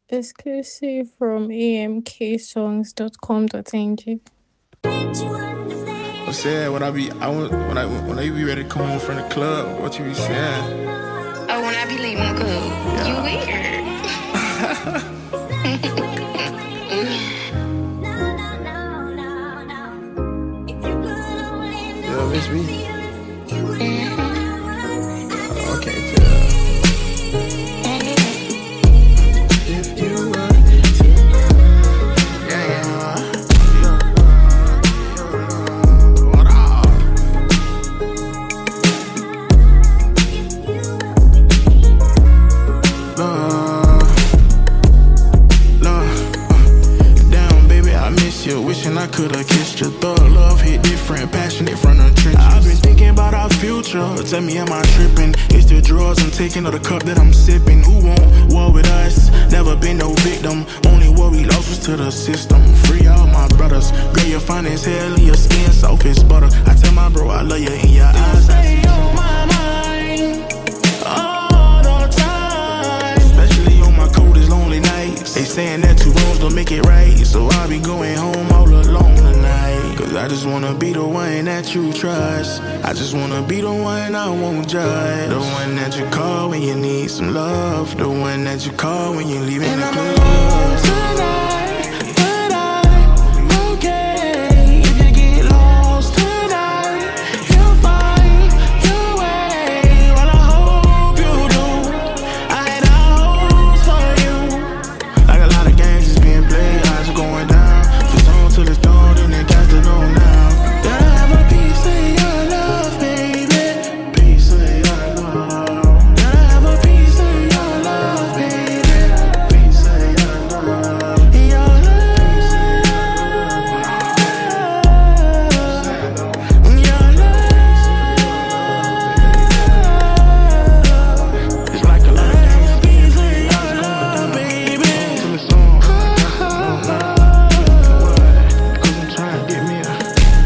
Exclusive from amksongs.com.ng. I said when I be ready to come home from the club, what you be saying? Oh, when I be leaving the club, you weird. You miss me? Mm-hmm. Okay, tell. If you wanted to, yeah. What up? Down, baby, I miss you. Wishing I could've kissed you. Thug love hit different, passionate from the trenches. I've been thinking about our future. Tell me, am I tripping? It's the drugs I'm taking or the cup that I'm sipping. Who won't war with us? Never been no victim. Only what we lost was to the system. Free all my brothers. Girl, you're fine as hell and your skin soft as butter. I tell my bro I love you in your eyes. I see on my mind all the time, especially on my coldest lonely nights. They saying that two rooms don't make it right, so I'll be going home all alone tonight. Cause I just wanna be the one that you trust. I just wanna be the one I won't judge. The one that you call when you need some love. The one that you call when you're leaving the club. Tonight, but I'm okay. If you get lost tonight, you'll find your way. Well, I hope you do. I had hopes for you. Like a lot of games is being played, eyes are going down. From dawn till it's dawn, and they got to know now. Gotta have a piece of your love, baby. Piece of your love. Gotta have a piece of your love, baby. Piece of your love. Your love. Your love. It's like a lot of games being played, eyes are going down. Baby. Till it's on. Cause I'm trying to get me a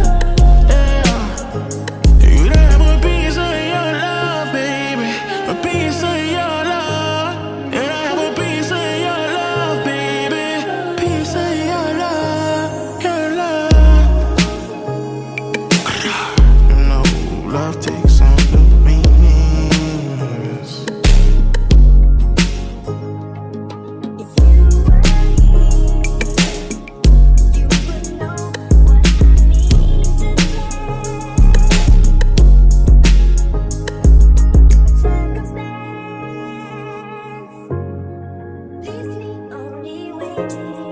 you have a piece of your love, baby. A piece of your love. And I have a piece of your love, baby. Piece of your love, your love. No, love takes on new meanings. Please, the only way.